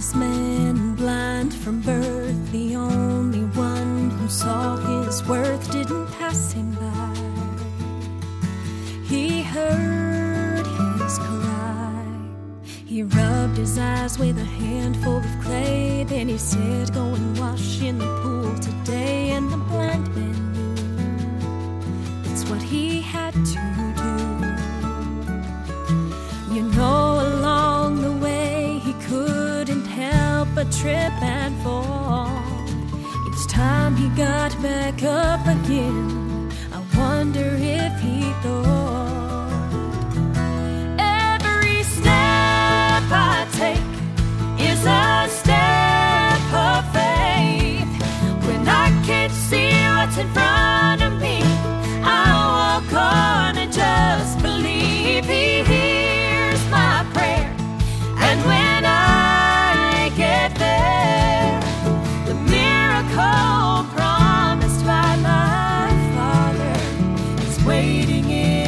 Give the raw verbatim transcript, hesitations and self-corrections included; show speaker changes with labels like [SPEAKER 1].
[SPEAKER 1] helpless man, blind from birth, the only one who saw his worth, didn't pass him by. He heard his cry. He rubbed his eyes with a handful of clay. Then he said, go and wash in the pool today. And the blind man knew that's what he had to do. You know, along the way he couldn't help but trip and fall. Each time he got back up again, I wonder if he thought, every step I take is a step of faith. When I can't see what's in front of me, I walk on and just believe he hears my prayer. And when I get there, the miracle promised by my Father is waiting in